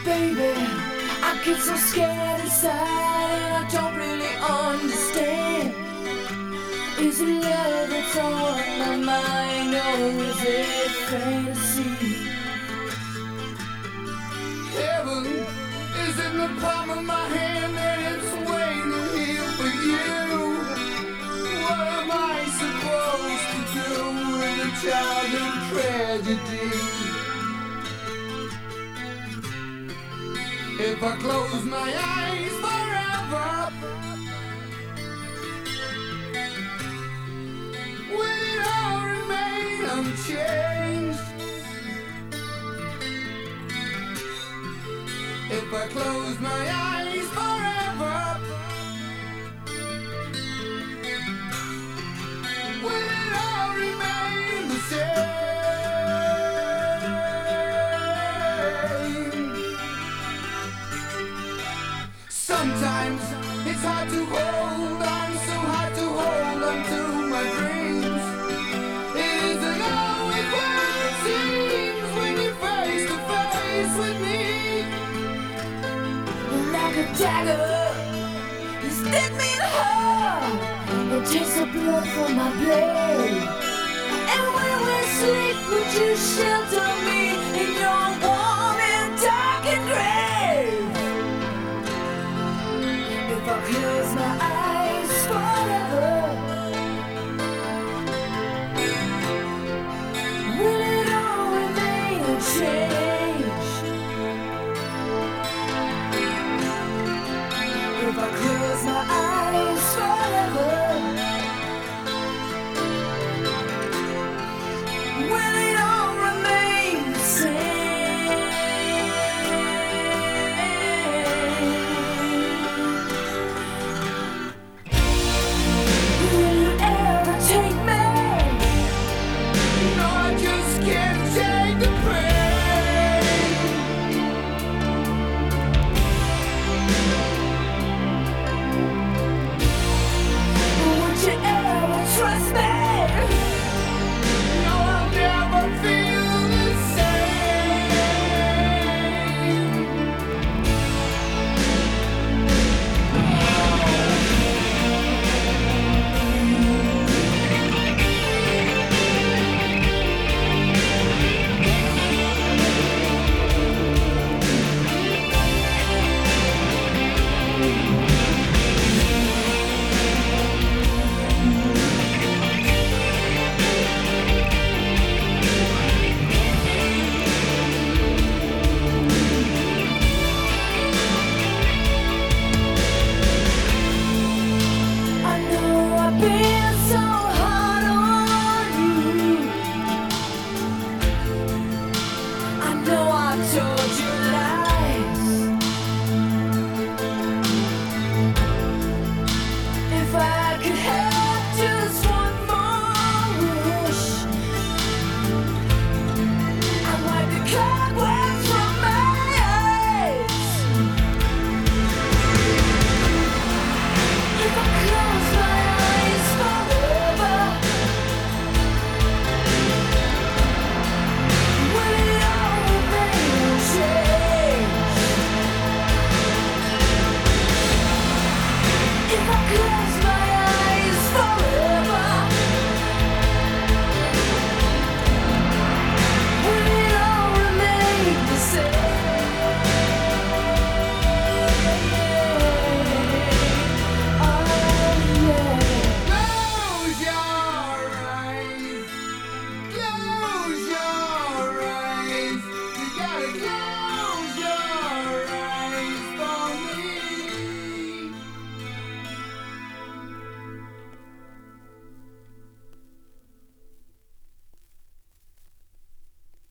Baby, I get so scared inside and I don't really understand. Is it love that's on my mind or is it fantasy? Heaven is in the palm of my hand and it's waiting here for you. What am I supposed to do with a childhood tragedy? If I close my eyes forever, will it all remain unchanged? If I close my eyes forever, will it all remain the same? Sometimes it's hard to hold on, so hard to hold on to my dreams. It isn't always what it seems when you're face to face with me. Like a dagger, you stick me in the heart and takes the blood from my blade. And when we sleep, would you shelter me in your warm and darkened grave? If I close my eyes forever, will it all remain unchanged? If I close my eyes forever, will it all remain the same? Will you ever take me? No, I just can't take the pain. Would you ever trust me? No, I'll never feel the same. I know I've been so hard on you. I know I've told